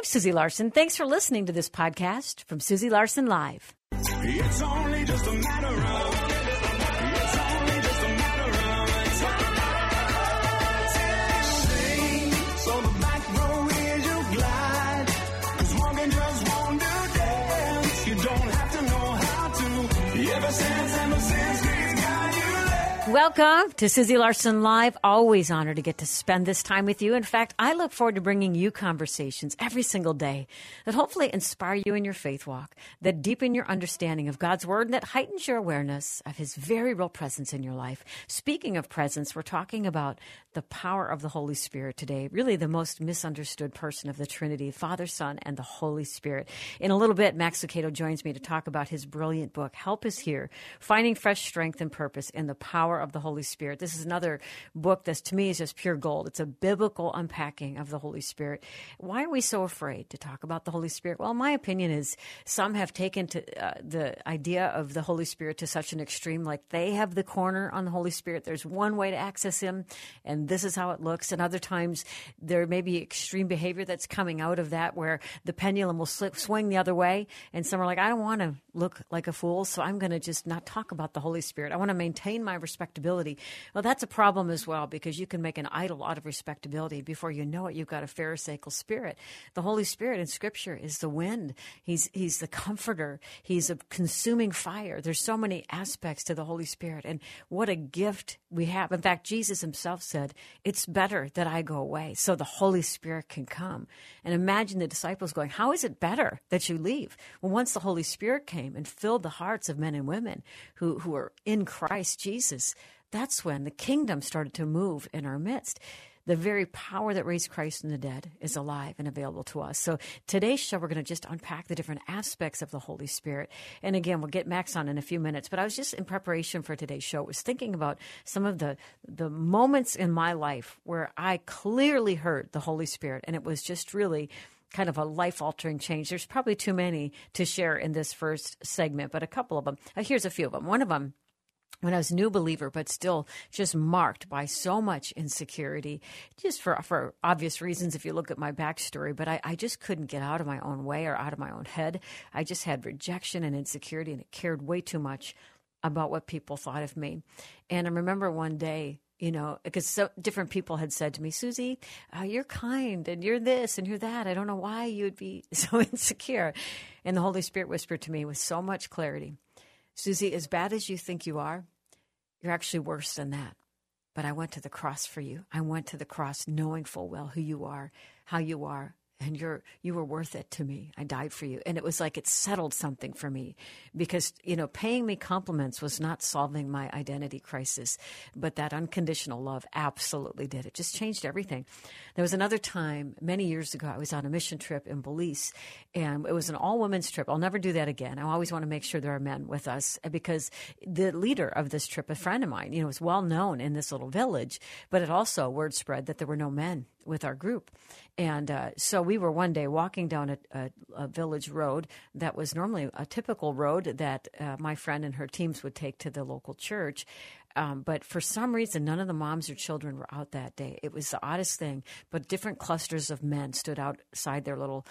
Susie Larson. Thanks for listening to this podcast from Susie Larson Live. It's only just a matter of so the back row is your glide. 'Cause walking just won't do dance. You don't have to know how to. Ever since he's got you there. Welcome to Susie Larson Live. Always honored to get to spend this time with you. In fact, I look forward to bringing you conversations every single day that hopefully inspire you in your faith walk, that deepen your understanding of God's Word, and that heightens your awareness of His very real presence in your life. Speaking of presence, we're talking about the power of the Holy Spirit today, really the most misunderstood person of the Trinity, Father, Son, and the Holy Spirit. In a little bit, Max Lucado joins me to talk about his brilliant book, Help Is Here, Finding Fresh Strength and Purpose in the Power of the Holy Spirit. This is another book that to me is just pure gold. It's a biblical unpacking of the Holy Spirit. Why are we so afraid to talk about the Holy Spirit? Well, my opinion is some have taken to the idea of the Holy Spirit to such an extreme, like they have the corner on the Holy Spirit. There's one way to access Him, and this is how it looks. And other times there may be extreme behavior that's coming out of that where the pendulum will swing the other way. And some are like, I don't want to look like a fool, so I'm going to just not talk about the Holy Spirit. I want to maintain my respectability. Well, that's a problem as well, because you can make an idol out of respectability. Before you know it, you've got a pharisaical spirit. The Holy Spirit in Scripture is the wind. He's the comforter. He's a consuming fire. There's so many aspects to the Holy Spirit, and what a gift we have. In fact, Jesus Himself said, it's better that I go away so the Holy Spirit can come. And imagine the disciples going, how is it better that you leave? Well, once the Holy Spirit came and filled the hearts of men and women who are in Christ Jesus, that's when the kingdom started to move in our midst. The very power that raised Christ from the dead is alive and available to us. So today's show, we're going to just unpack the different aspects of the Holy Spirit. And again, we'll get Max on in a few minutes. But I was just in preparation for today's show, was thinking about some of the moments in my life where I clearly heard the Holy Spirit. And it was just really kind of a life-altering change. There's probably too many to share in this first segment, but a couple of them. Here's a few of them. One of them, when I was a new believer, but still just marked by so much insecurity, just for obvious reasons if you look at my backstory, but I just couldn't get out of my own way or out of my own head. I just had rejection and insecurity, and it cared way too much about what people thought of me. And I remember one day, because so different people had said to me, Susie, you're kind and you're this and you're that. I don't know why you'd be so insecure. And the Holy Spirit whispered to me with so much clarity, Susie, as bad as you think you are, you're actually worse than that. But I went to the cross for you. I went to the cross knowing full well who you are, how you are, and you were worth it to me. I died for you. And it was like it settled something for me because, paying me compliments was not solving my identity crisis, but that unconditional love absolutely did. It just changed everything. There was another time many years ago, I was on a mission trip in Belize, and it was an all-women's trip. I'll never do that again. I always want to make sure there are men with us because the leader of this trip, a friend of mine, was well known in this little village, but it also word spread that there were no men with our group. And so we were one day walking down a village road that was normally a typical road that my friend and her teams would take to the local church. But for some reason, none of the moms or children were out that day. It was the oddest thing. But different clusters of men stood outside their little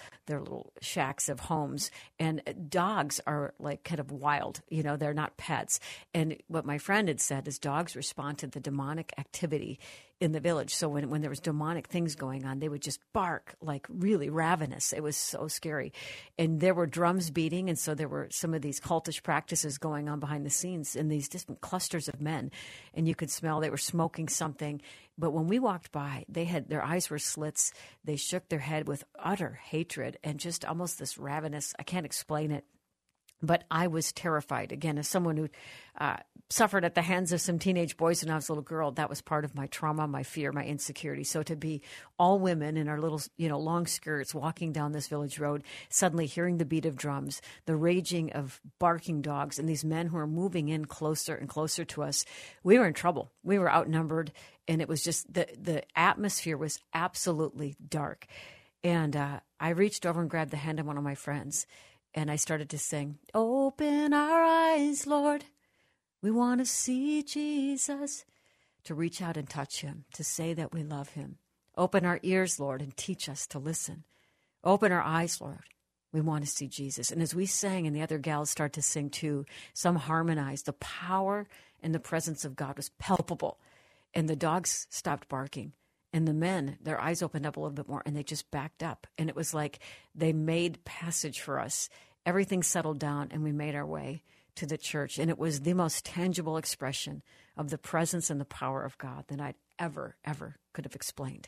shacks of homes. And dogs are like kind of wild. They're not pets. And what my friend had said is dogs respond to the demonic activity in the village. So when there was demonic things going on, they would just bark like really ravenous. It was so scary. And there were drums beating. And so there were some of these cultish practices going on behind the scenes in these different clusters of men. And you could smell they were smoking something. But when we walked by, their eyes were slits. They shook their head with utter hatred and just almost this ravenous, I can't explain it. But I was terrified. Again, as someone who suffered at the hands of some teenage boys when I was a little girl, that was part of my trauma, my fear, my insecurity. So to be all women in our little, long skirts walking down this village road, suddenly hearing the beat of drums, the raging of barking dogs, and these men who are moving in closer and closer to us, we were in trouble. We were outnumbered, and it was just the atmosphere was absolutely dark. And I reached over and grabbed the hand of one of my friends. And I started to sing, open our eyes, Lord. We want to see Jesus. To reach out and touch him, to say that we love him. Open our ears, Lord, and teach us to listen. Open our eyes, Lord. We want to see Jesus. And as we sang, and the other gals start to sing too, some harmonized, the power and the presence of God was palpable. And the dogs stopped barking. And the men, their eyes opened up a little bit more, and they just backed up. And it was like they made passage for us. Everything settled down, and we made our way to the church. And it was the most tangible expression of the presence and the power of God that I'd ever could have explained.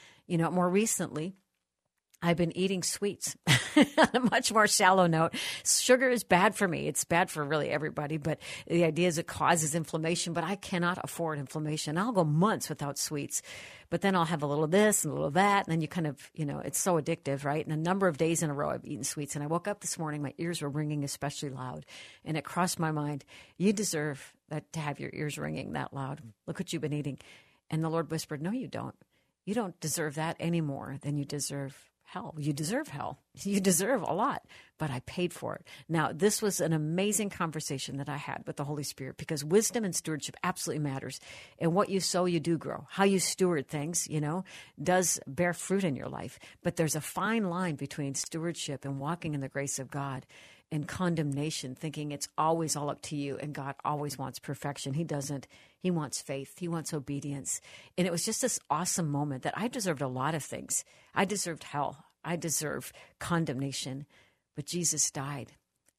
More recently, I've been eating sweets on a much more shallow note. Sugar is bad for me. It's bad for really everybody, but the idea is it causes inflammation, but I cannot afford inflammation. I'll go months without sweets, but then I'll have a little of this and a little of that, and then you kind of, it's so addictive, right? And a number of days in a row I've eaten sweets, and I woke up this morning, my ears were ringing especially loud, and it crossed my mind, you deserve that to have your ears ringing that loud. Look what you've been eating. And the Lord whispered, no, you don't. You don't deserve that any more than you deserve hell. You deserve hell. You deserve a lot, but I paid for it. Now, this was an amazing conversation that I had with the Holy Spirit, because wisdom and stewardship absolutely matters. And what you sow, you do grow. How you steward things, does bear fruit in your life. But there's a fine line between stewardship and walking in the grace of God and condemnation, thinking it's always all up to you, and God always wants perfection. He doesn't. He wants faith. He wants obedience. And it was just this awesome moment that I deserved a lot of things. I deserved hell. I deserve condemnation. But Jesus died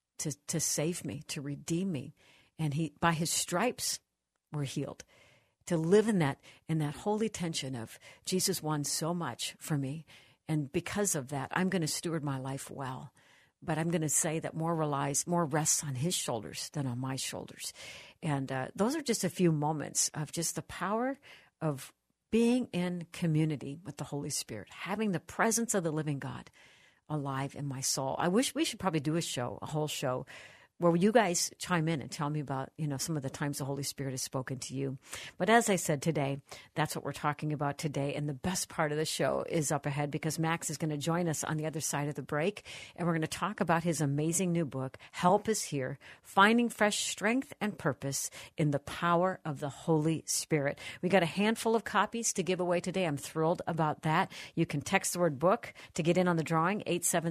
to save me, to redeem me. And by his stripes, we're healed. To live in that holy tension of Jesus won so much for me. And because of that, I'm going to steward my life well. But I'm going to say that more rests on his shoulders than on my shoulders. And those are just a few moments of just the power of being in community with the Holy Spirit, having the presence of the living God alive in my soul. I wish we should probably do a whole show, where you guys chime in and tell me about, some of the times the Holy Spirit has spoken to you. But as I said today, that's what we're talking about today. And the best part of the show is up ahead, because Max is going to join us on the other side of the break. And we're going to talk about his amazing new book, Help is Here, Finding Fresh Strength and Purpose in the Power of the Holy Spirit. We got a handful of copies to give away today. I'm thrilled about that. You can text the word book to get in on the drawing,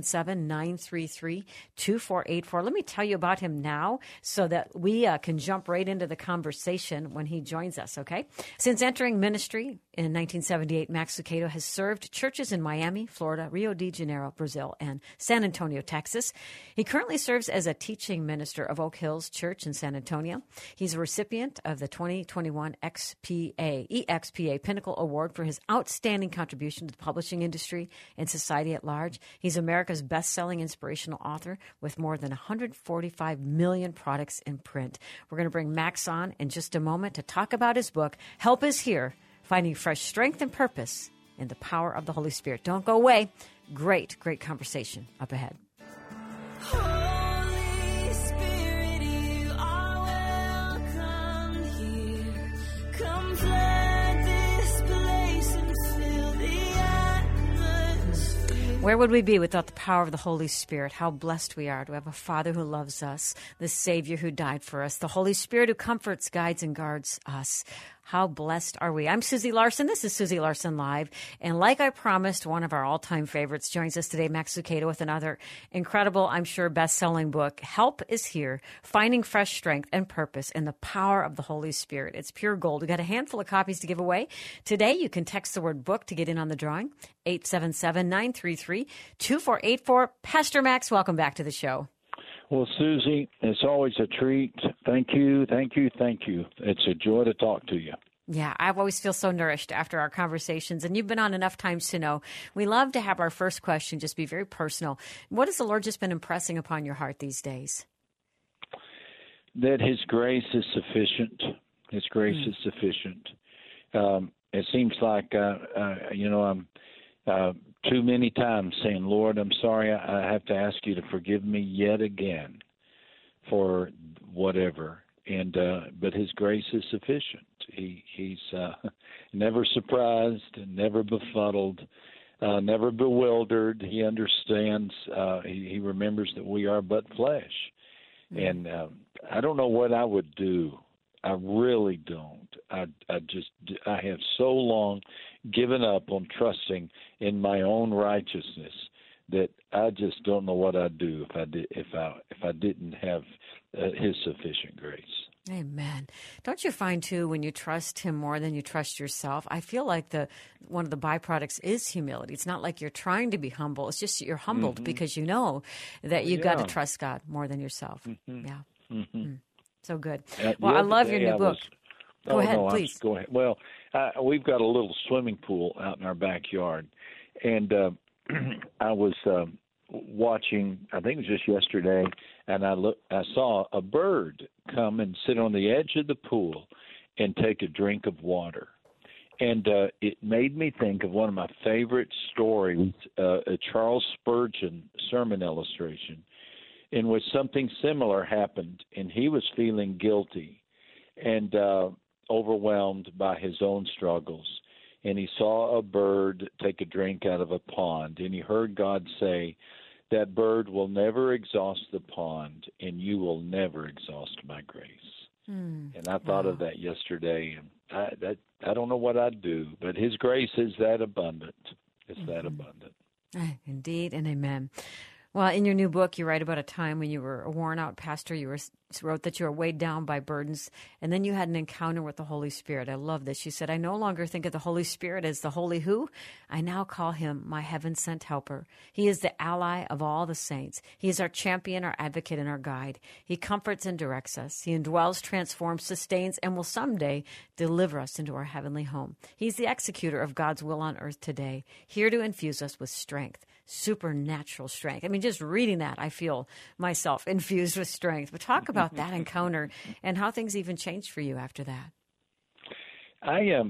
877-933-2484. Let me tell you about him now so that we can jump right into the conversation when he joins us, okay? Since entering ministry in 1978, Max Lucado has served churches in Miami, Florida, Rio de Janeiro, Brazil, and San Antonio, Texas. He currently serves as a teaching minister of Oak Hills Church in San Antonio. He's a recipient of the 2021 EXPA Pinnacle Award for his outstanding contribution to the publishing industry and society at large. He's America's best-selling inspirational author with more than 145 million products in print. We're going to bring Max on in just a moment to talk about his book, Help is Here, Finding Fresh Strength and Purpose in the Power of the Holy Spirit. Don't go away. Great conversation up ahead. Holy Spirit, you are welcome here. Come flood this place and fill the atmosphere. Where would we be without the power of the Holy Spirit? How blessed we are to have a Father who loves us, the Savior who died for us, the Holy Spirit who comforts, guides, and guards us. How blessed are we? I'm Susie Larson. This is Susie Larson Live. And like I promised, one of our all-time favorites joins us today, Max Lucado, with another incredible, I'm sure, best-selling book, Help is Here, Finding Fresh Strength and Purpose in the Power of the Holy Spirit. It's pure gold. We've got a handful of copies to give away. Today, you can text the word book to get in on the drawing, 877-933-2484. Pastor Max, welcome back to the show. Well, Susie, it's always a treat. Thank you. It's a joy to talk to you. Yeah, I always feel so nourished after our conversations, and you've been on enough times to know. We love to have our first question just be very personal. What has the Lord just been impressing upon your heart these days? That His grace is sufficient. His grace is sufficient. It seems like, I'm too many times saying, Lord, I'm sorry, I have to ask you to forgive me yet again for whatever. But His grace is sufficient. He's never surprised, never befuddled, never bewildered. He understands. He remembers that we are but flesh. And I don't know what I would do. I really don't. I have so long given up on trusting in my own righteousness that I just don't know what I'd do if I didn't have His sufficient grace. Amen. Don't you find, too, when you trust Him more than you trust yourself, I feel like one of the byproducts is humility. It's not like you're trying to be humble. It's just you're humbled because you know that you've got to trust God more than yourself. Yeah. So good. Well, I love your new book. Go ahead, please. Go ahead. Well, we've got a little swimming pool out in our backyard, and I was watching, I think it was just yesterday, and I saw a bird come and sit on the edge of the pool and take a drink of water. And it made me think of one of my favorite stories, a Charles Spurgeon sermon illustration, in which something similar happened, and he was feeling guilty and overwhelmed by his own struggles. And he saw a bird take a drink out of a pond, and he heard God say, that bird will never exhaust the pond, and you will never exhaust my grace. And I thought of that yesterday, and I don't know what I'd do, but His grace is that abundant. It's that abundant. Indeed, and amen. Well, in your new book, you write about a time when you were a worn-out pastor. You wrote that you were weighed down by burdens, and then you had an encounter with the Holy Spirit. I love this. You said, I no longer think of the Holy Spirit as the Holy Who. I now call Him my heaven-sent helper. He is the ally of all the saints. He is our champion, our advocate, and our guide. He comforts and directs us. He indwells, transforms, sustains, and will someday deliver us into our heavenly home. He's the executor of God's will on earth today, here to infuse us with strength, supernatural strength. I mean, just reading that, I feel myself infused with strength. But talk about that encounter and how things even changed for you after that. I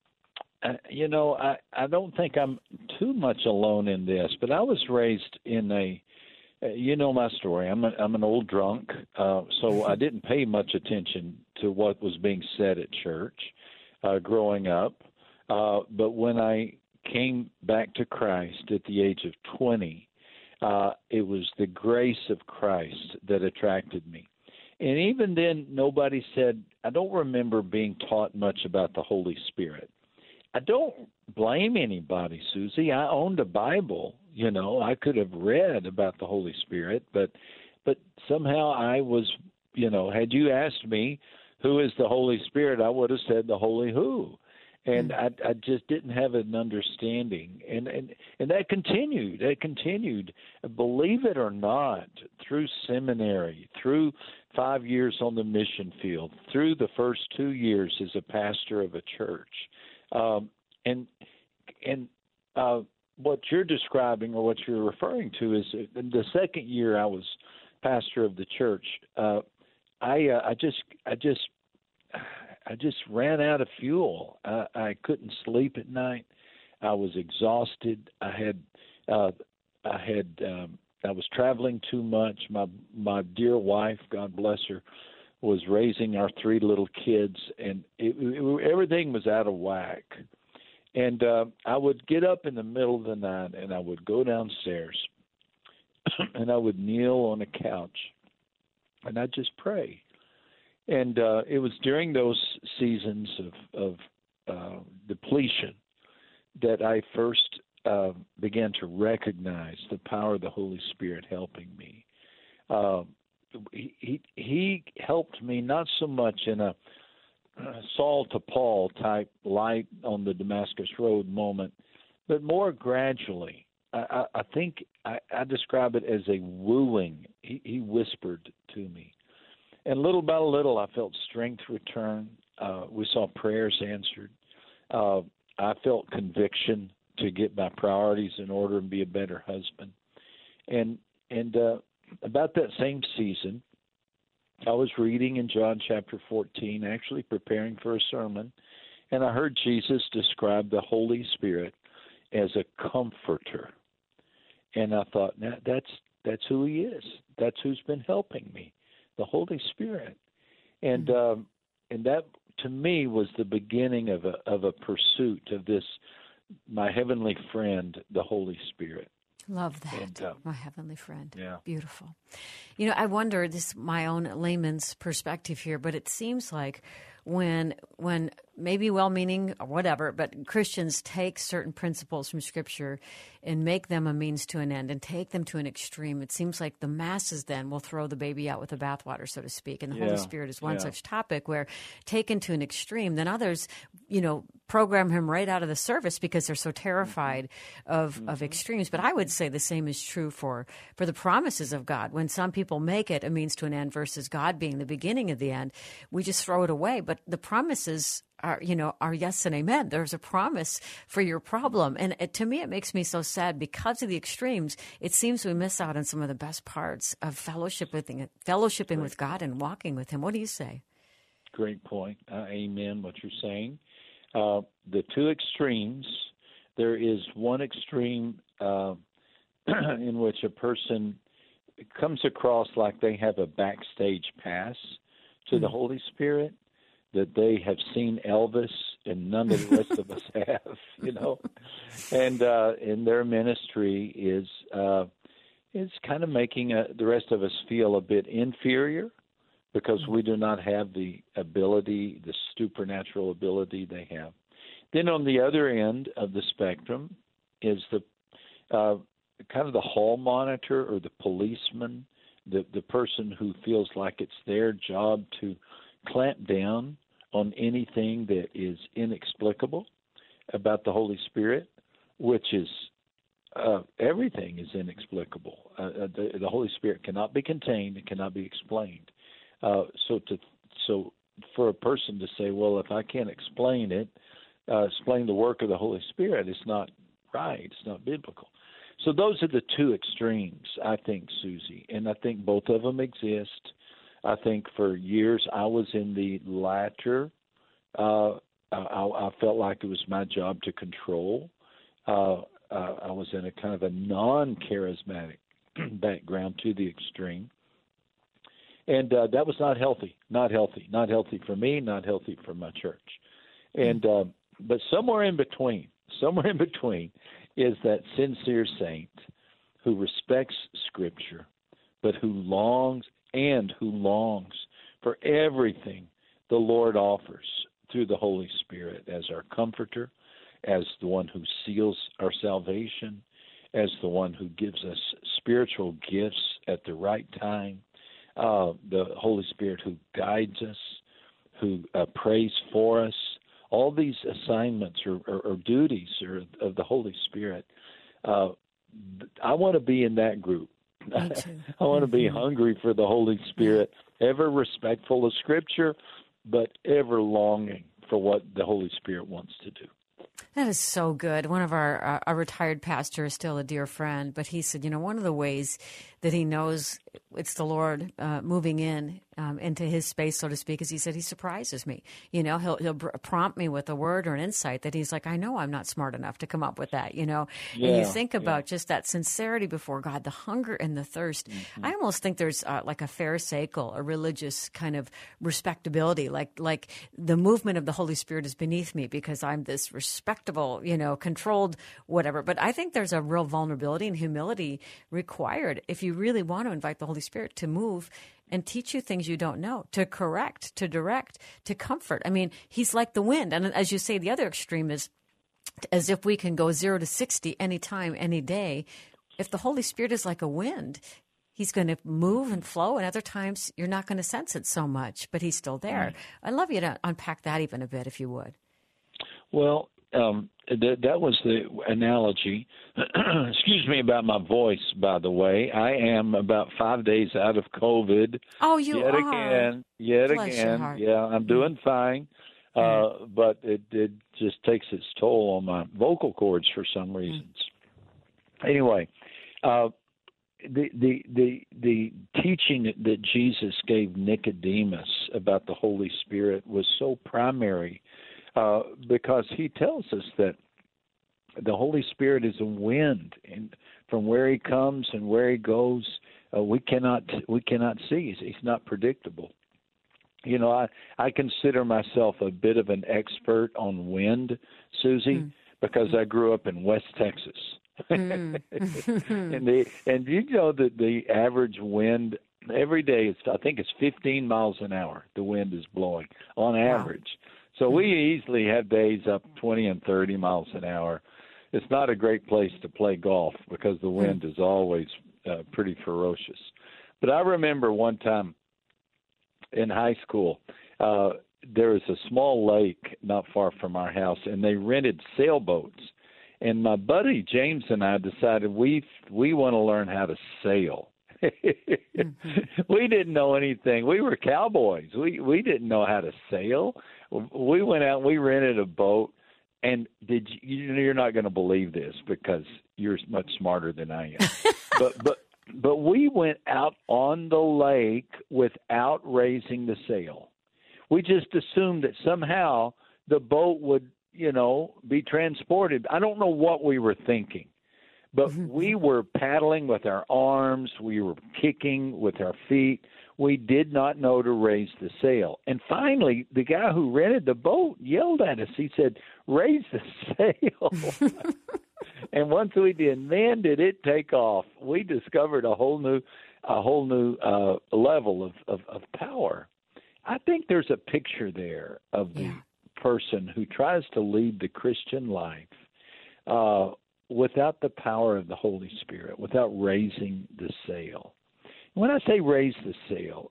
don't think I'm too much alone in this, but I was raised in you know my story. I'm an old drunk, so I didn't pay much attention to what was being said at church growing up. But when I came back to Christ at the age of 20, it was the grace of Christ that attracted me. And even then, nobody said, I don't remember being taught much about the Holy Spirit. I don't blame anybody, Susie. I owned a Bible. You know, I could have read about the Holy Spirit, but somehow I was, had you asked me who is the Holy Spirit, I would have said the Holy Who. And I just didn't have an understanding. And that continued. That continued, believe it or not, through seminary, through 5 years on the mission field, through the first 2 years as a pastor of a church. And what you're describing or what you're referring to is in the second year I was pastor of the church, I just ran out of fuel. I couldn't sleep at night. I was exhausted. I was traveling too much. My dear wife, God bless her, was raising our 3 little kids, and everything was out of whack. And I would get up in the middle of the night, and I would go downstairs, and I would kneel on a couch, and I'd just pray. And it was during those seasons of depletion that I first began to recognize the power of the Holy Spirit helping me. He helped me not so much in a Saul to Paul type light on the Damascus Road moment, but more gradually. I think I describe it as a wooing. He whispered to me. And little by little, I felt strength return. We saw prayers answered. I felt conviction to get my priorities in order and be a better husband. And about that same season, I was reading in John chapter 14, actually preparing for a sermon, and I heard Jesus describe the Holy Spirit as a comforter. And I thought, now that's who He is. That's who's been helping me. The Holy Spirit, and that to me was the beginning of a pursuit of this, my heavenly friend, the Holy Spirit. Love that, and, my heavenly friend. Yeah, beautiful. I wonder, this is my own layman's perspective here, but it seems like when maybe well-meaning or whatever, but Christians take certain principles from Scripture and make them a means to an end and take them to an extreme. It seems like the masses then will throw the baby out with the bathwater, so to speak. And the Holy Spirit is one such topic where, taken to an extreme, then others, program him right out of the service because they're so terrified of extremes. But I would say the same is true for the promises of God. When some people make it a means to an end versus God being the beginning of the end, we just throw it away. But the promises are yes and amen. There's a promise for your problem. And to me, it makes me so sad because of the extremes. It seems we miss out on some of the best parts of fellowshipping with God and walking with Him. What do you say? Great point. Amen, what you're saying. The two extremes, there is one extreme in which a person comes across like they have a backstage pass to the Holy Spirit, that they have seen Elvis and none of the rest of us have, and in their ministry is kind of making the rest of us feel a bit inferior because we do not have the ability, the supernatural ability they have. Then on the other end of the spectrum is the kind of the hall monitor or the policeman, the person who feels like it's their job to clamp down on anything that is inexplicable about the Holy Spirit, which is everything is inexplicable. The Holy Spirit cannot be contained; it cannot be explained. So for a person to say, well, if I can't explain it, explain the work of the Holy Spirit, it's not right. It's not biblical. So those are the two extremes, I think, Susie, and I think both of them exist. I think for years I was in the latter. I felt like it was my job to control. I was in a kind of a non-charismatic background to the extreme. And that was not healthy for me, not healthy for my church. And but somewhere in between is that sincere saint who respects Scripture, but who longs for everything the Lord offers through the Holy Spirit as our comforter, as the one who seals our salvation, as the one who gives us spiritual gifts at the right time, the Holy Spirit who guides us, who prays for us. All these assignments or duties of the Holy Spirit. I want to be in that group. I want to be hungry for the Holy Spirit, ever respectful of Scripture, but ever longing for what the Holy Spirit wants to do. That is so good. One of our retired pastor is still a dear friend, but he said, one of the ways that he knows it's the Lord moving into his space, so to speak, is he said he surprises me. He'll prompt me with a word or an insight that he's like, I know I'm not smart enough to come up with that, And you think about just that sincerity before God, the hunger and the thirst. Mm-hmm. I almost think there's like a pharisaical, a religious kind of respectability, like the movement of the Holy Spirit is beneath me because I'm this respectable, controlled whatever. But I think there's a real vulnerability and humility required if you really want to invite the Holy Spirit to move and teach you things you don't know, to correct, to direct, to comfort. I mean, he's like the wind. And as you say, the other extreme is as if we can go 0 to 60 anytime, any day. If the Holy Spirit is like a wind, he's going to move and flow, and other times you're not going to sense it so much, but he's still there. Right. I'd love you to unpack that even a bit, if you would. Well, that was the analogy. Excuse me about my voice, by the way. I am about 5 days out of COVID. Oh, you are? Yet Bless again. Yeah, I'm doing fine. But it just takes its toll on my vocal cords for some reasons. Anyway, the teaching that Jesus gave Nicodemus about the Holy Spirit was so primary because he tells us that the Holy Spirit is a wind, and from where he comes and where he goes, we cannot see. He's not predictable. I consider myself a bit of an expert on wind, Susie, because I grew up in West Texas. and that the average wind every day I think it's 15 miles an hour the wind is blowing on average. Wow. So we easily have days up 20 and 30 miles an hour. It's not a great place to play golf because the wind is always pretty ferocious. But I remember one time in high school, there was a small lake not far from our house, and they rented sailboats. And my buddy James and I decided we want to learn how to sail. We didn't know anything. We were cowboys. We didn't know how to sail. We went out and we rented a boat. And you're not going to believe this because you're much smarter than I am. but we went out on the lake without raising the sail. We just assumed that somehow the boat would, be transported. I don't know what we were thinking, but we were paddling with our arms. We were kicking with our feet. We did not know to raise the sail. And finally, the guy who rented the boat yelled at us. He said, "Raise the sail." And once we did, man, did it take off. We discovered a whole new level of power. I think there's a picture there of the person who tries to lead the Christian life without the power of the Holy Spirit, without raising the sail. When I say raise the sail,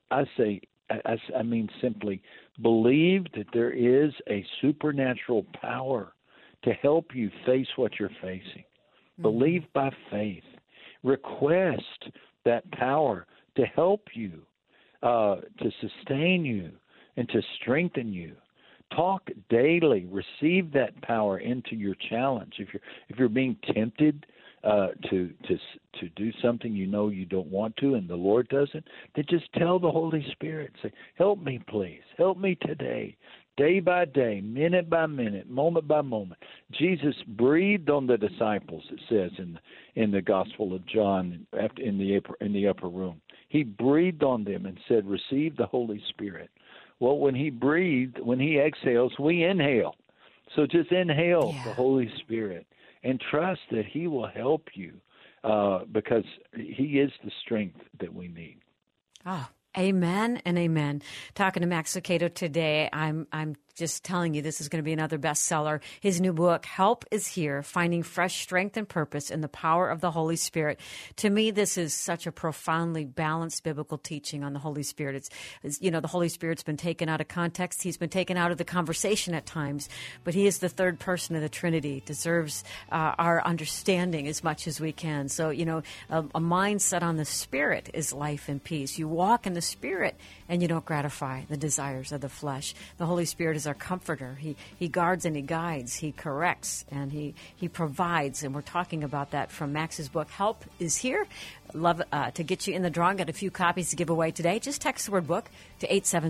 I mean simply believe that there is a supernatural power to help you face what you're facing. Believe by faith. Request that power to help you, to sustain you, and to strengthen you. Talk daily. Receive that power into your challenge. If you're being tempted to do something you don't want to, and the Lord doesn't, then just tell the Holy Spirit. Say, "Help me, please. Help me today, day by day, minute by minute, moment by moment." Jesus breathed on the disciples. It says in the Gospel of John, in the upper room, He breathed on them and said, "Receive the Holy Spirit." Well, when He breathed, when He exhales, we inhale. So just inhale the Holy Spirit and trust that He will help you because He is the strength that we need. Oh, amen and amen. Talking to Max Lucado today, I'm just telling you, this is going to be another bestseller. His new book, Help is Here, Finding Fresh Strength and Purpose in the Power of the Holy Spirit. To me, this is such a profoundly balanced biblical teaching on the Holy Spirit. It's the Holy Spirit's been taken out of context. He's been taken out of the conversation at times, but He is the third person of the Trinity, deserves our understanding as much as we can. So, a mindset on the Spirit is life and peace. You walk in the Spirit and you don't gratify the desires of the flesh. The Holy Spirit is our comforter. He guards and He guides. He corrects and He provides. And we're talking about that from Max's book, Help is Here. Love to get you in the drawing. Got a few copies to give away today. Just text the word book to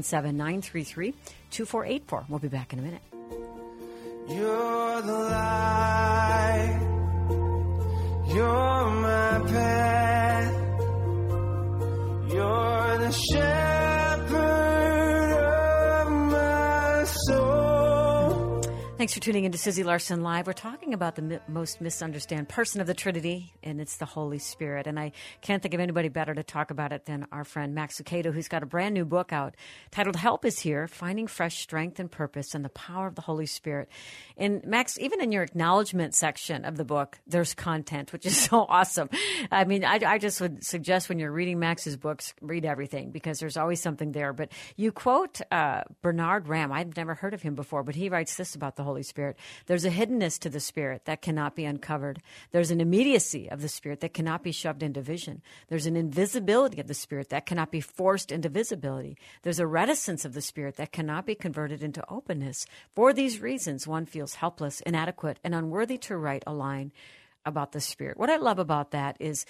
877-933-2484. We'll be back in a minute. You're the light. You're my path. You're the shepherd of my soul. Thanks for tuning in to Susie Larson Live. We're talking about the most misunderstood person of the Trinity, and it's the Holy Spirit. And I can't think of anybody better to talk about it than our friend Max Lucado, who's got a brand new book out titled Help is Here, Finding Fresh Strength and Purpose in the Power of the Holy Spirit. And Max, even in your acknowledgement section of the book, there's content, which is so awesome. I mean, I just would suggest when you're reading Max's books, read everything because there's always something there. But you quote Bernard Ram. I'd never heard of him before, but he writes this about the Holy Spirit. There's a hiddenness to the Spirit that cannot be uncovered. There's an immediacy of the Spirit that cannot be shoved into vision. There's an invisibility of the Spirit that cannot be forced into visibility. There's a reticence of the Spirit that cannot be converted into openness. For these reasons, one feels helpless, inadequate, and unworthy to write a line about the Spirit. What I love about that is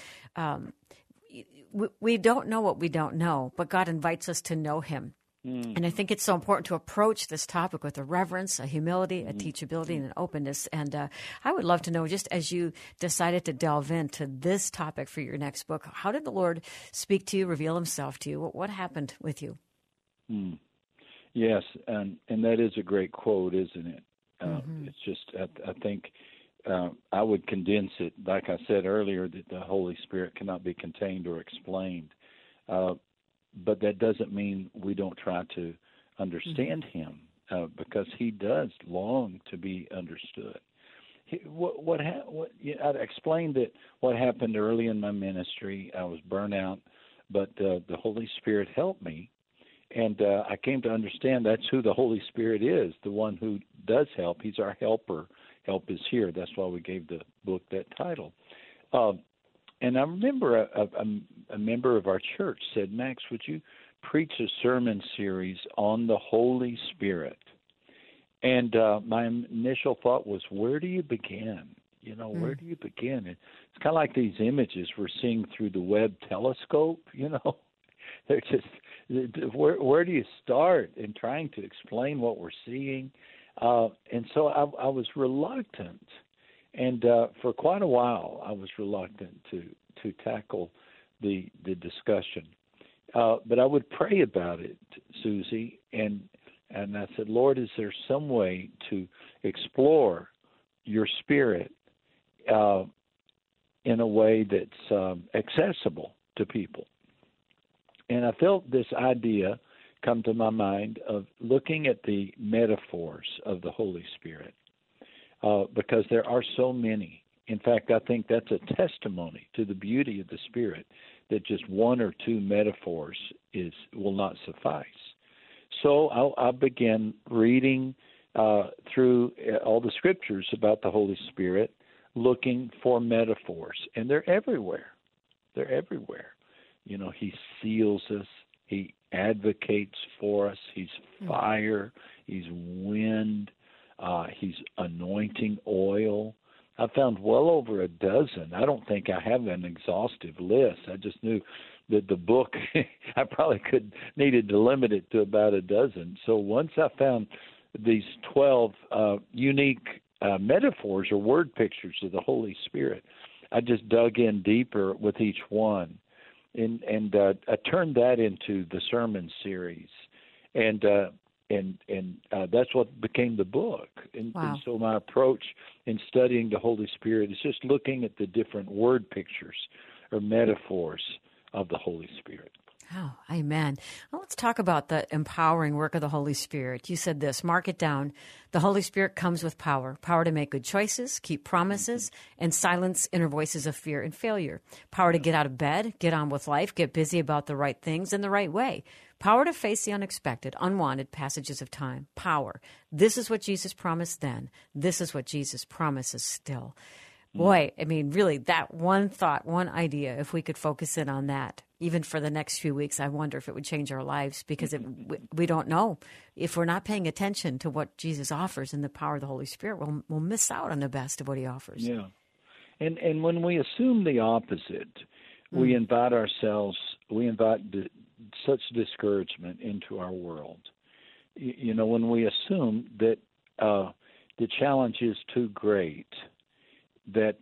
we don't know what we don't know, but God invites us to know Him. And I think it's so important to approach this topic with a reverence, a humility, a teachability, and an openness. And I would love to know, just as you decided to delve into this topic for your next book, how did the Lord speak to you, reveal Himself to you? What happened with you? Yes, and that is a great quote, isn't it? It's just, I think I would condense it, like I said earlier, that the Holy Spirit cannot be contained or explained. But that doesn't mean we don't try to understand Him. because he does long to be understood. I explained that what happened early in my ministry. I was burnt out, but the Holy Spirit helped me, and I came to understand that's who the Holy Spirit is, the one who does help. He's our helper. Help is here. That's why we gave the book that title. And I remember a member of our church said, Max, would you preach a sermon series on the Holy Spirit? And my initial thought was, where do you begin? Where do you begin? It's kind of like these images we're seeing through the Webb telescope, They're just, where do you start in trying to explain what we're seeing? And so I was reluctant. And for quite a while, I was reluctant to tackle the discussion. But I would pray about it, Susie, and I said, Lord, is there some way to explore your Spirit in a way that's accessible to people? And I felt this idea come to my mind of looking at the metaphors of the Holy Spirit, because there are so many. In fact, I think that's a testimony to the beauty of the Spirit, that just one or two metaphors will not suffice. So I began reading through all the scriptures about the Holy Spirit, looking for metaphors, and they're everywhere. They're everywhere. He seals us. He advocates for us. He's fire. He's wind. He's anointing oil. I found well over a dozen. I don't think I have an exhaustive list. I just knew that the book, I probably needed to limit it to about a dozen. So once I found these 12 unique metaphors or word pictures of the Holy Spirit, I just dug in deeper with each one. And I turned that into the sermon series, and that's what became the book. And so my approach in studying the Holy Spirit is just looking at the different word pictures or metaphors of the Holy Spirit. Oh, amen. Well, let's talk about the empowering work of the Holy Spirit. You said this, mark it down. The Holy Spirit comes with power to make good choices, keep promises, and silence inner voices of fear and failure. Power to get out of bed, get on with life, get busy about the right things in the right way. Power to face the unexpected, unwanted passages of time. Power. This is what Jesus promised then. This is what Jesus promises still. Boy, I mean, really, that one thought, one idea, if we could focus in on that, even for the next few weeks, I wonder if it would change our lives, because we don't know. If we're not paying attention to what Jesus offers in the power of the Holy Spirit, we'll miss out on the best of what he offers. Yeah. And when we assume the opposite, we invite such discouragement into our world. When we assume that the challenge is too great, that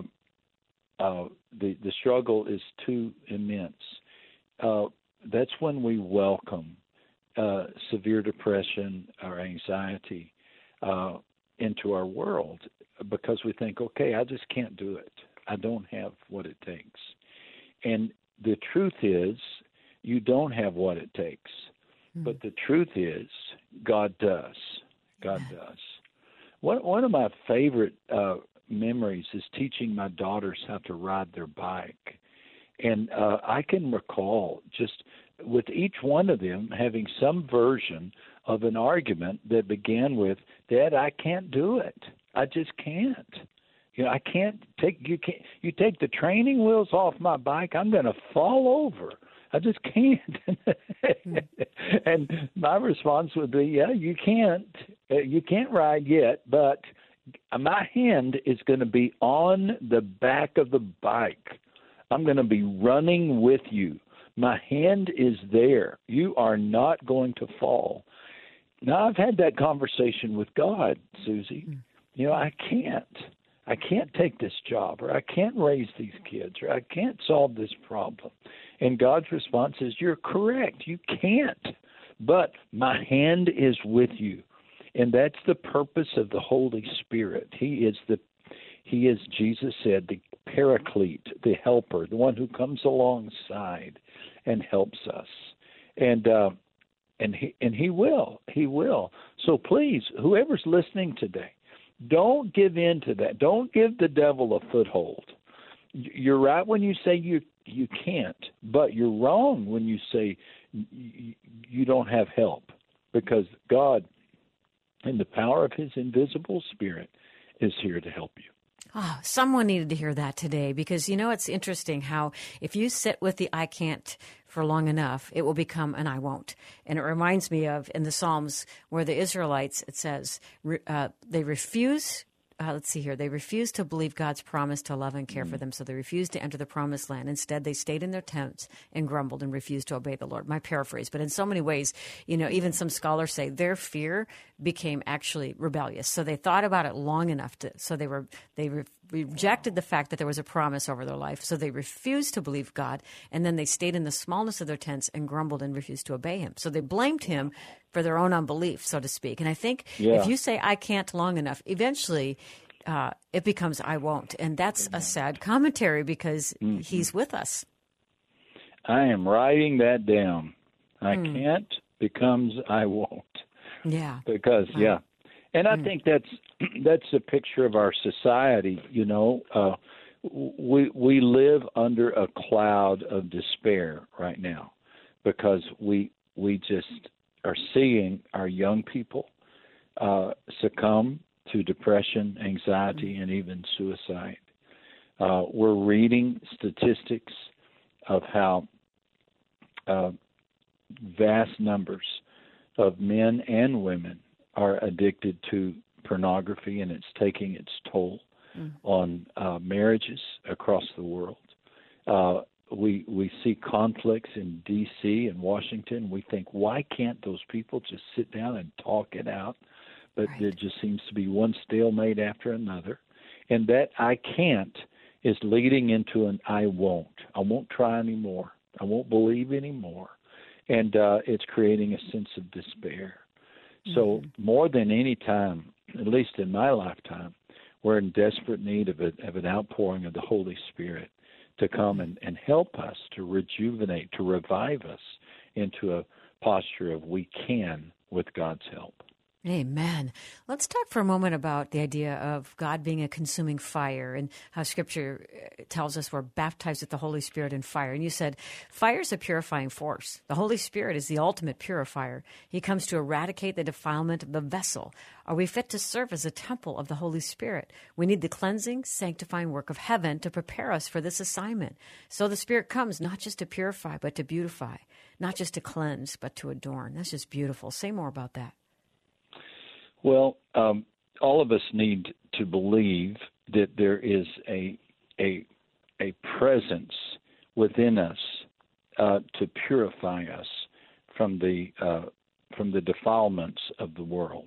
the struggle is too immense, that's when we welcome severe depression or anxiety into our world, because we think, okay, I just can't do it. I don't have what it takes. And the truth is, you don't have what it takes. But the truth is, God does. God does. One of my favorite memories is teaching my daughters how to ride their bike. And I can recall just with each one of them having some version of an argument that began with, Dad, I can't do it. I just can't. I can't you take the training wheels off my bike, I'm going to fall over. I just can't. And my response would be, yeah, you can't. You can't ride yet, but my hand is going to be on the back of the bike. I'm going to be running with you. My hand is there. You are not going to fall. Now, I've had that conversation with God, Susie. I can't take this job, or I can't raise these kids, or I can't solve this problem. And God's response is, you're correct. You can't. But my hand is with you. And that's the purpose of the Holy Spirit. He is, Jesus said, the paraclete, the helper, the one who comes alongside and helps us. And he will. So please, whoever's listening today, don't give in to that. Don't give the devil a foothold. You're right when you say you can't, but you're wrong when you say you don't have help, because God, in the power of his invisible Spirit, is here to help you. Oh, someone needed to hear that today, because, it's interesting how if you sit with the I can't for long enough, it will become an I won't. And it reminds me of in the Psalms where the Israelites, it says, they refuse. They refused to believe God's promise to love and care for them, so they refused to enter the promised land. Instead, they stayed in their tents and grumbled and refused to obey the Lord. My paraphrase, but in so many ways, even some scholars say their fear became actually rebellious. So they thought about it long enough they rejected the fact that there was a promise over their life. So they refused to believe God, and then they stayed in the smallness of their tents and grumbled and refused to obey him. So they blamed him for their own unbelief, so to speak. And I think if you say I can't long enough, eventually it becomes I won't. And that's a sad commentary, because he's with us. I am writing that down. I can't becomes I won't. Yeah. Because, And I think that's a picture of our society. We live under a cloud of despair right now, because we just are seeing our young people succumb to depression, anxiety, and even suicide. We're reading statistics of how vast numbers of men and women are addicted to pornography, and it's taking its toll on marriages across the world. We see conflicts in D.C. and Washington. We think, why can't those people just sit down and talk it out? But there just seems to be one stalemate after another. And that I can't is leading into an I won't. I won't try anymore. I won't believe anymore. And it's creating a sense of despair. So more than any time, at least in my lifetime, we're in desperate need of an outpouring of the Holy Spirit to come and help us, to rejuvenate, to revive us into a posture of we can with God's help. Amen. Let's talk for a moment about the idea of God being a consuming fire, and how Scripture tells us we're baptized with the Holy Spirit in fire. And you said fire is a purifying force. The Holy Spirit is the ultimate purifier. He comes to eradicate the defilement of the vessel. Are we fit to serve as a temple of the Holy Spirit? We need the cleansing, sanctifying work of heaven to prepare us for this assignment. So the Spirit comes not just to purify, but to beautify, not just to cleanse, but to adorn. That's just beautiful. Say more about that. Well, all of us need to believe that there is a presence within us to purify us from the defilements of the world.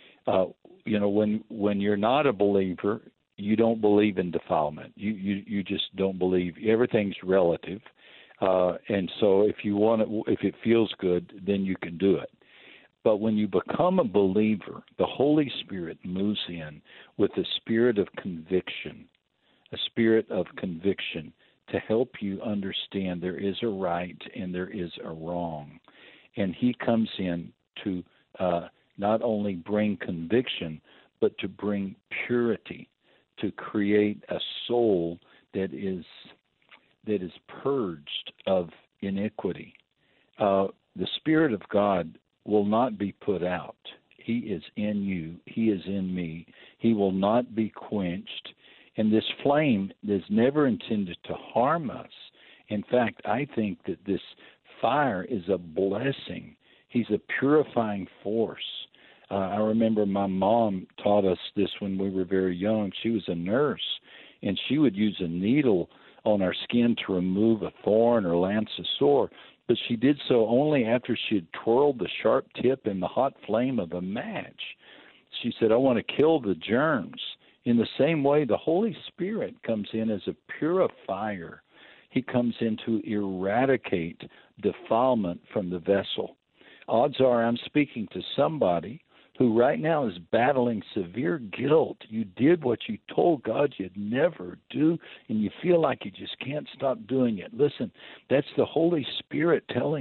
When you're not a believer, you don't believe in defilement. You just don't believe. Everything's relative, and so if it feels good, then you can do it. But when you become a believer, the Holy Spirit moves in with a spirit of conviction to help you understand there is a right and there is a wrong. And he comes in to not only bring conviction, but to bring purity, to create a soul that is purged of iniquity. The Spirit of God will not be put out. He is in you. He is in me. He will not be quenched. And this flame is never intended to harm us. In fact, I think that this fire is a blessing. He's a purifying force. I remember my mom taught us this when we were very young. She was a nurse, and she would use a needle on our skin to remove a thorn or lance a sore. But she did so only after she had twirled the sharp tip in the hot flame of a match. She said, I want to kill the germs. In the same way, the Holy Spirit comes in as a purifier. He comes in to eradicate defilement from the vessel. Odds are I'm speaking to somebody who right now is battling severe guilt. You did what you told God you'd never do, and you feel like you just can't stop doing it. Listen, that's the Holy Spirit telling you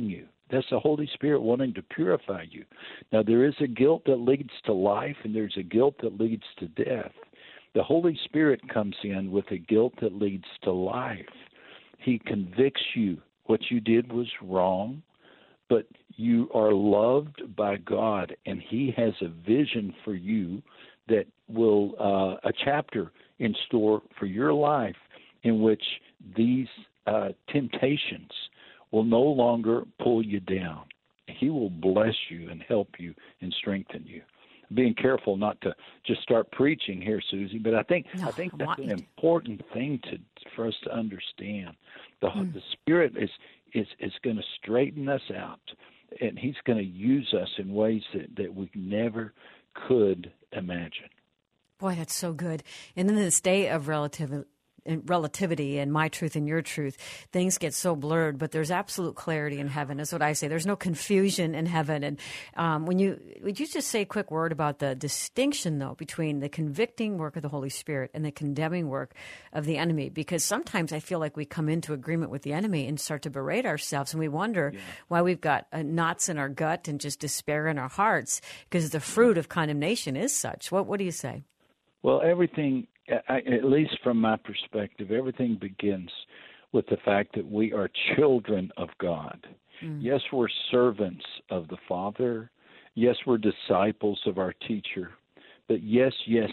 That's the Holy Spirit wanting to purify you. Now, there is a guilt that leads to life, and there's a guilt that leads to death. The Holy Spirit comes in with a guilt that leads to life. He convicts you. What you did was wrong, but you are loved by God, and He has a vision for you that will, a chapter in store for your life in which these temptations will no longer pull you down. He will bless you and help you and strengthen you. Being careful not to just start preaching here, Susie, but I think that's an important thing for us to understand. The Spirit is going to straighten us out, and He's going to use us in ways that we never could imagine. Boy, that's so good. And in this day of relativity and my truth and your truth, things get so blurred, but there's absolute clarity in heaven, is what I say. There's no confusion in heaven. And would you just say a quick word about the distinction, though, between the convicting work of the Holy Spirit and the condemning work of the enemy? Because sometimes I feel like we come into agreement with the enemy and start to berate ourselves, and we wonder why we've got knots in our gut and just despair in our hearts, because the fruit of condemnation is such. What do you say? Well, everything, at least from my perspective, everything begins with the fact that we are children of God. Yes, we're servants of the Father. Yes, we're disciples of our teacher. But yes,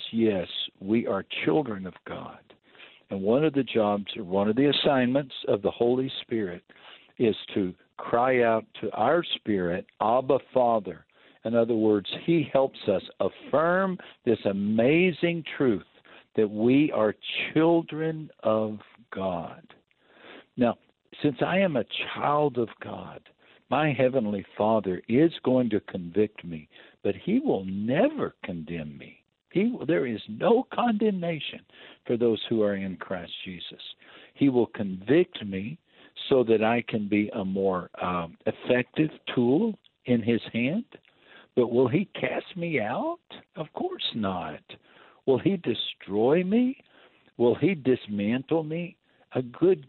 we are children of God. And one of the jobs, or one of the assignments of the Holy Spirit is to cry out to our spirit, Abba, Father. In other words, He helps us affirm this amazing truth that we are children of God. Now, since I am a child of God, my Heavenly Father is going to convict me, but He will never condemn me. There is no condemnation for those who are in Christ Jesus. He will convict me so that I can be a more effective tool in His hand. But will He cast me out? Of course not. Will He destroy me? Will He dismantle me? A good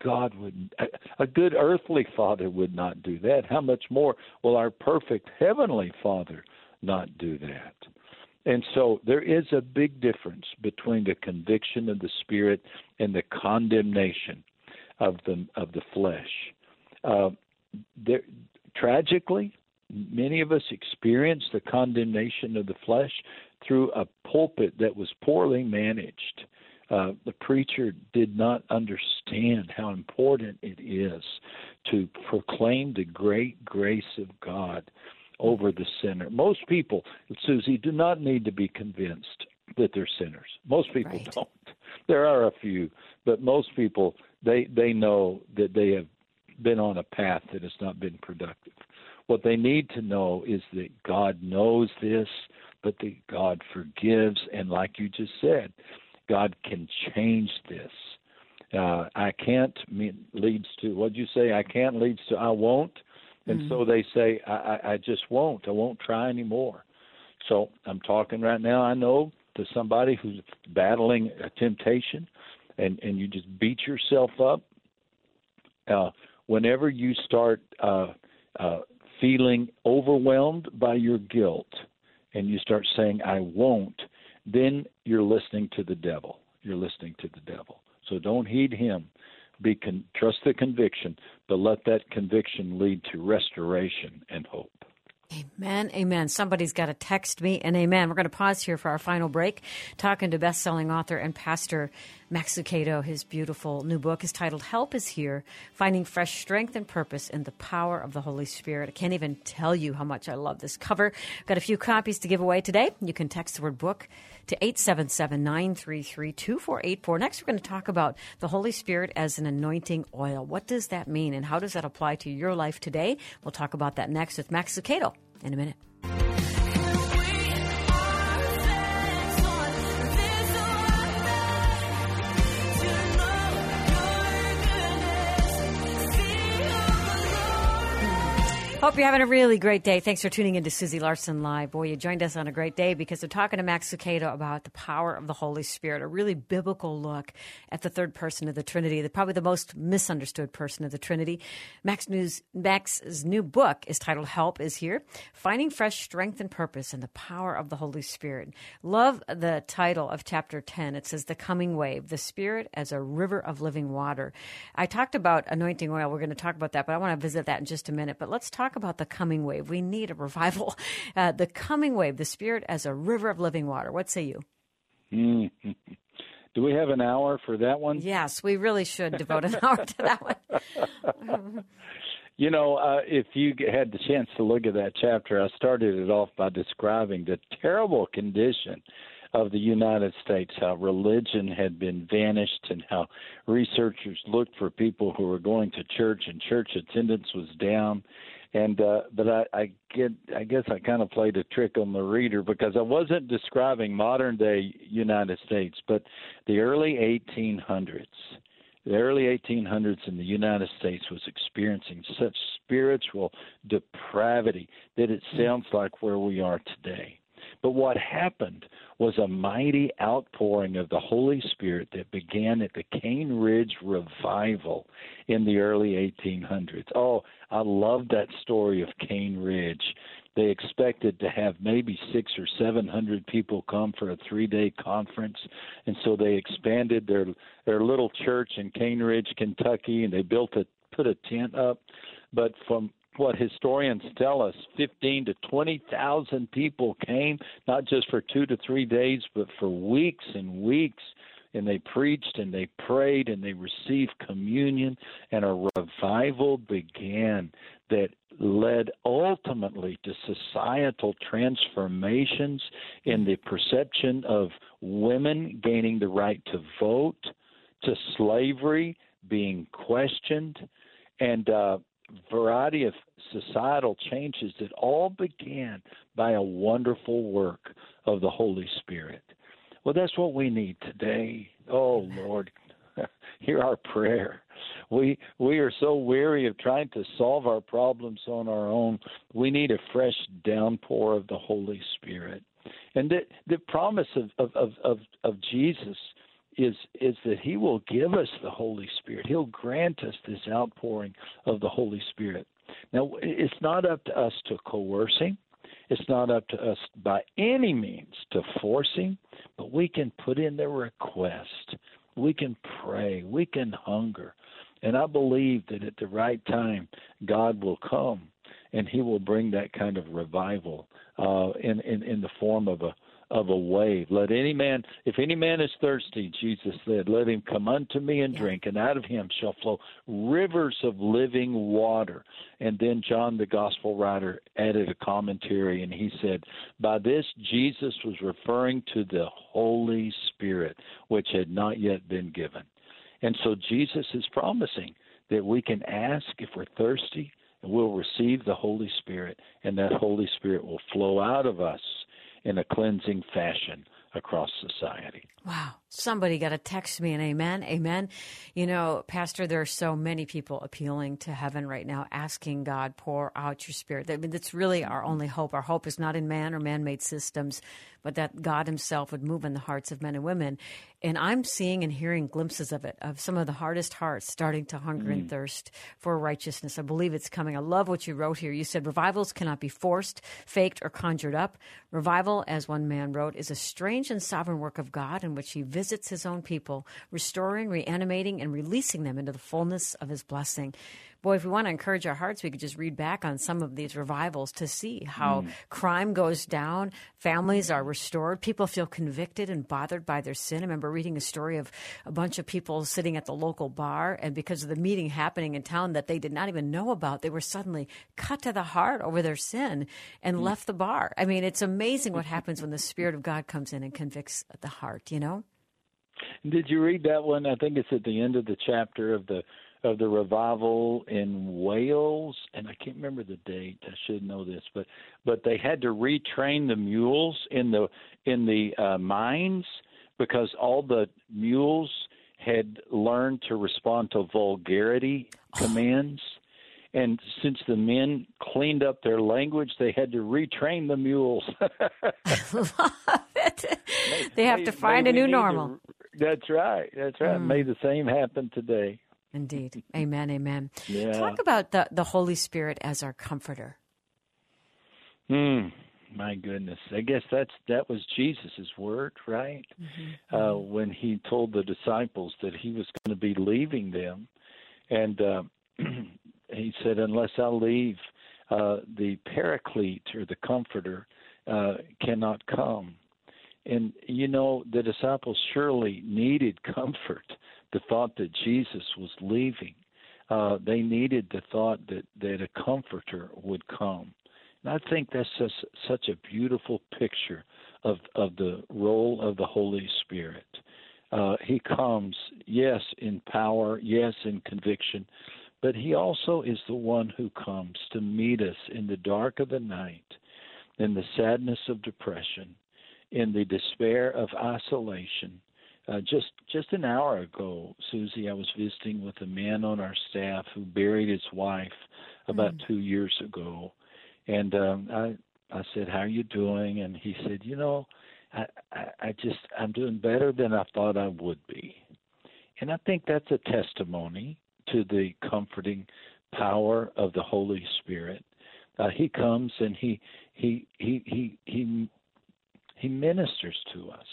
earthly Father would not do that. How much more will our perfect Heavenly Father not do that? And so there is a big difference between the conviction of the Spirit and the condemnation of the flesh. Tragically, many of us experience the condemnation of the flesh through a pulpit that was poorly managed. The preacher did not understand how important it is to proclaim the great grace of God over the sinner. Most people, Susie, do not need to be convinced that they're sinners. Most people don't. There are a few, but most people, they know that they have been on a path that has not been productive. What they need to know is that God knows this, but that God forgives, and like you just said, God can change this. I can't leads to, what'd you say? I can't leads to I won't. And so they say, I just won't. I won't try anymore. So I'm talking right now, I know, to somebody who's battling a temptation, and you just beat yourself up. Whenever you start feeling overwhelmed by your guilt and you start saying, I won't, then you're listening to the devil. You're listening to the devil. So don't heed him. Trust the conviction, but let that conviction lead to restoration and hope. Amen, amen. Somebody's got to text me, and amen. We're going to pause here for our final break, talking to best-selling author and pastor Max Lucado. His beautiful new book is titled Help is Here, Finding Fresh Strength and Purpose in the Power of the Holy Spirit. I can't even tell you how much I love this cover. I've got a few copies to give away today. You can text the word book to 877-933-2484. Next, we're going to talk about the Holy Spirit as an anointing oil. What does that mean, and how does that apply to your life today? We'll talk about that next with Max Lucado in a minute. Hope you're having a really great day. Thanks for tuning in to Susie Larson Live. Boy, you joined us on a great day because we're talking to Max Lucado about the power of the Holy Spirit, a really biblical look at the third person of the Trinity, probably the most misunderstood person of the Trinity. Max's new book is titled Help is Here, Finding Fresh Strength and Purpose in the Power of the Holy Spirit. Love the title of Chapter 10. It says, The Coming Wave, the Spirit as a River of Living Water. I talked about anointing oil. We're going to talk about that, but I want to visit that in just a minute. But let's talk about the coming wave. We need a revival. The coming wave, the Spirit as a river of living water. What say you? Mm-hmm. Do we have an hour for that one? Yes, we really should devote an hour to that one. You know, if you had the chance to look at that chapter, I started it off by describing the terrible condition of the United States, how religion had been vanished and how researchers looked for people who were going to church and church attendance was down. And but I guess I kind of played a trick on the reader because I wasn't describing modern day United States, but the early 1800s. The early 1800s in the United States was experiencing such spiritual depravity that it sounds like where we are today. But what happened was a mighty outpouring of the Holy Spirit that began at the Cane Ridge Revival in the early 1800s. Oh, I love that story of Cane Ridge. They expected to have maybe 600 or 700 people come for a 3-day conference, and so they expanded their little church in Cane Ridge, Kentucky, and they put a tent up. But from what historians tell us, 15 to 20,000 people came, not just for 2 to 3 days, but for weeks and weeks. And they preached and they prayed and they received communion, and a revival began that led ultimately to societal transformations in the perception of women gaining the right to vote, to slavery being questioned, and variety of societal changes that all began by a wonderful work of the Holy Spirit. Well, that's what we need today. Oh, Lord, hear our prayer. We are so weary of trying to solve our problems on our own. We need a fresh downpour of the Holy Spirit. And the promise of Jesus is that he will give us the Holy Spirit. He'll grant us this outpouring of the Holy Spirit. Now, it's not up to us to coerce him. It's not up to us by any means to force him, but we can put in the request. We can pray. We can hunger. And I believe that at the right time, God will come and he will bring that kind of revival in the form of a wave. Let any man, if any man is thirsty, Jesus said, let him come unto me and drink, and out of him shall flow rivers of living water. And then John, the gospel writer, added a commentary, and he said, by this Jesus was referring to the Holy Spirit, which had not yet been given. And so Jesus is promising that we can ask if we're thirsty, and we'll receive the Holy Spirit, and that Holy Spirit will flow out of us in a cleansing fashion across society. Wow. Somebody got to text me an amen. Amen. You know, Pastor, there are so many people appealing to heaven right now, asking God, pour out your Spirit. I mean, that's really our only hope. Our hope is not in man or man-made systems, but that God himself would move in the hearts of men and women. And I'm seeing and hearing glimpses of it, of some of the hardest hearts starting to hunger and thirst for righteousness. I believe it's coming. I love what you wrote here. You said revivals cannot be forced, faked, or conjured up. Revival, as one man wrote, is a strange and sovereign work of God in which he visits his own people, restoring, reanimating, and releasing them into the fullness of his blessing. Boy, if we want to encourage our hearts, we could just read back on some of these revivals to see how crime goes down, families are restored, people feel convicted and bothered by their sin. I remember reading a story of a bunch of people sitting at the local bar, and because of the meeting happening in town that they did not even know about, they were suddenly cut to the heart over their sin and left the bar. I mean, it's amazing what happens when the Spirit of God comes in and convicts the heart, you know? Did you read that one? I think it's at the end of the chapter of the revival in Wales, and I can't remember the date. I should know this, but they had to retrain the mules in the mines because all the mules had learned to respond to vulgarity commands, And since the men cleaned up their language, they had to retrain the mules. Love it. They have to find a new normal. That's right. That's right. May the same happen today. Indeed. Amen. Amen. Yeah. Talk about the Holy Spirit as our comforter. My goodness. I guess that was Jesus' word, right? When he told the disciples that he was going to be leaving them. And he said, unless I leave, the Paraclete, or the Comforter, cannot come. And, the disciples surely needed comfort, the thought that Jesus was leaving. They needed the thought that a Comforter would come. And I think that's such a beautiful picture of the role of the Holy Spirit. He comes, yes, in power, yes, in conviction, but he also is the one who comes to meet us in the dark of the night, in the sadness of depression, in the despair of isolation. Just an hour ago, Susie, I was visiting with a man on our staff who buried his wife about 2 years ago. And I said, how are you doing? And he said, I'm doing better than I thought I would be. And I think that's a testimony to the comforting power of the Holy Spirit. He comes and he ministers to us.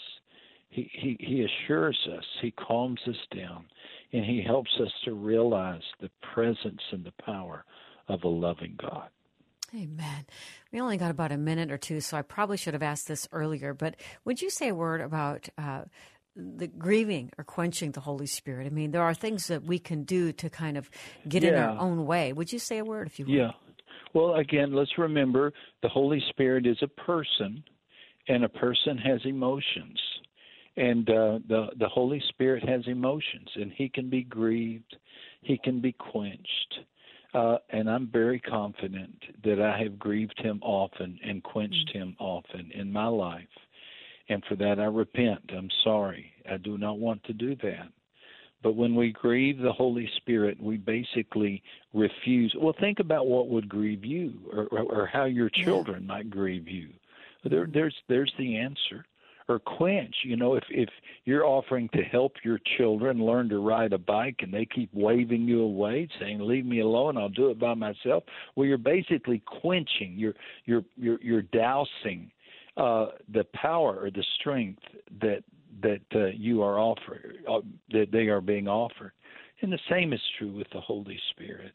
He assures us. He calms us down, and he helps us to realize the presence and the power of a loving God. Amen. We only got about a minute or two, so I probably should have asked this earlier, but would you say a word about the grieving or quenching the Holy Spirit? I mean, there are things that we can do to kind of get in our own way. Would you say a word, if you would? Yeah. Well, again, let's remember the Holy Spirit is a person, and a person has emotions. And the Holy Spirit has emotions, and he can be grieved. He can be quenched. And I'm very confident that I have grieved him often and quenched him often in my life. And for that I repent. I'm sorry. I do not want to do that. But when we grieve the Holy Spirit, we basically refuse. Well, think about what would grieve you, or how your children might grieve you. There's the answer. Or quench, if you're offering to help your children learn to ride a bike and they keep waving you away, saying, leave me alone, I'll do it by myself. Well, you're basically quenching, you're dousing the power or the strength that you are offering, that they are being offered. And the same is true with the Holy Spirit.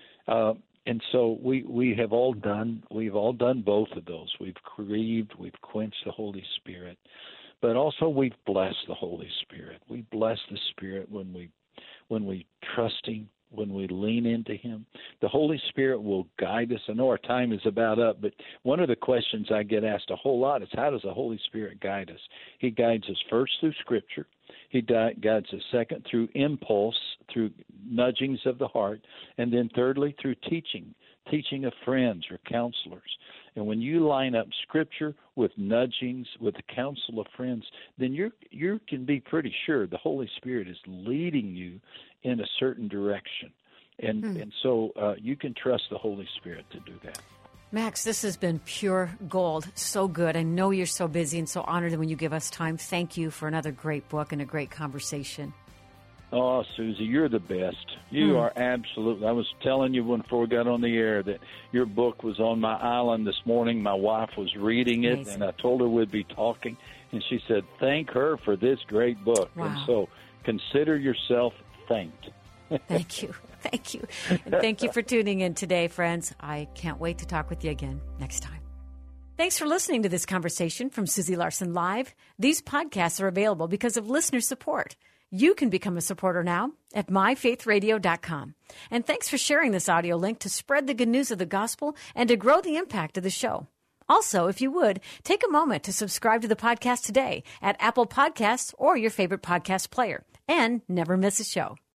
And so we've all done both of those. We've grieved, we've quenched the Holy Spirit, but also we've blessed the Holy Spirit. We bless the Spirit when we trust him, when we lean into him. The Holy Spirit will guide us. I know our time is about up, but one of the questions I get asked a whole lot is, how does the Holy Spirit guide us? He guides us first through Scripture. He guides us second through impulse, through nudgings of the heart, and then thirdly through teaching of friends or counselors. And when you line up Scripture with nudgings, with the counsel of friends, then you can be pretty sure the Holy Spirit is leading you in a certain direction. And so you can trust the Holy Spirit to do that. Max, this has been pure gold. So good. I know you're so busy and so honored that when you give us time. Thank you for another great book and a great conversation. Oh, Susie, you're the best. You are absolutely. I was telling you before we got on the air that your book was on my island this morning. My wife was reading it, and I told her we'd be talking, and she said, thank her for this great book. Wow. And so consider yourself thanked. Thank you. Thank you. And thank you for tuning in today, friends. I can't wait to talk with you again next time. Thanks for listening to this conversation from Susie Larson Live. These podcasts are available because of listener support. You can become a supporter now at myfaithradio.com. And thanks for sharing this audio link to spread the good news of the gospel and to grow the impact of the show. Also, if you would, take a moment to subscribe to the podcast today at Apple Podcasts or your favorite podcast player, and never miss a show.